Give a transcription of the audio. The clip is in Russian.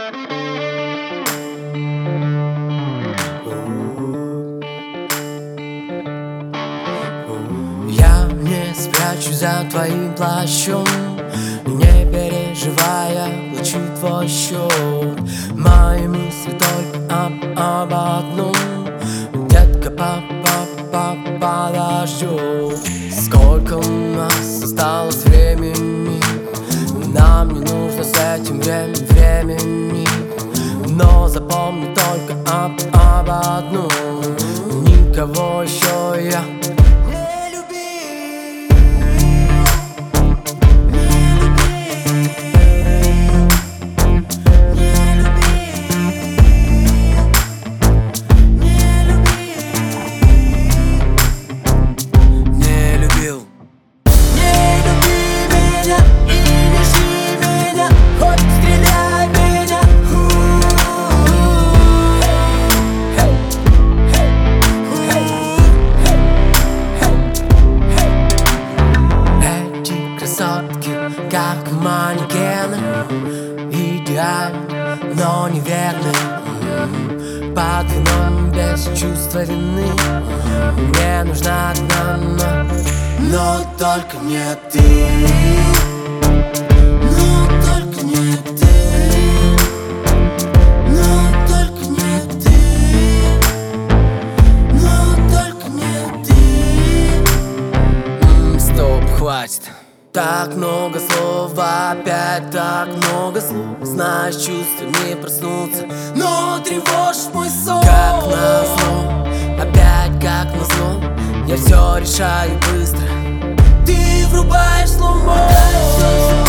Я не спрячусь за твоим плащом, не переживая, плачу твой счет. Мои мысли только об одном: детка, папа подождет. Сколько у нас осталось времени, нам не нужно с этим времени. Но запомни только об одном: никого еще я как манекены, идеальны, но неверны. Под вином без чувства вины мне нужна одна, но только не ты. Но только не ты. Но только не ты. Но только не ты. Стоп, хватит. Так много слов, опять так много слов. Знаешь, чувства не проснутся, но тревожит мой сон. Как назло, опять как назло, я все решаю быстро. Ты врубаешь слоумо.